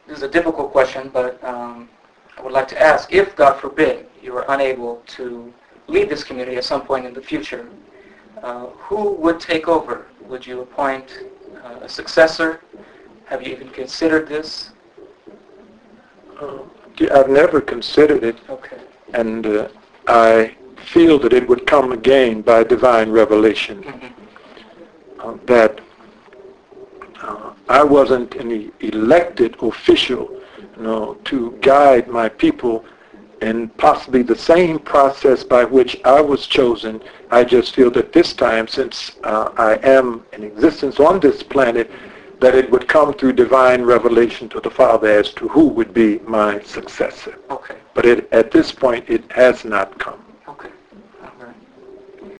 this is a difficult question, but I would like to ask, if, God forbid, you were unable to lead this community at some point in the future, who would take over? Would you appoint a successor? Have you even considered this? I've never considered it. Okay. And I feel that it would come again by divine revelation. Mm-hmm. That I wasn't an elected official, to guide my people in possibly the same process by which I was chosen. I just feel that this time, since I am in existence on this planet, that it would come through divine revelation to the Father as to who would be my successor. Okay. But at this point, it has not come.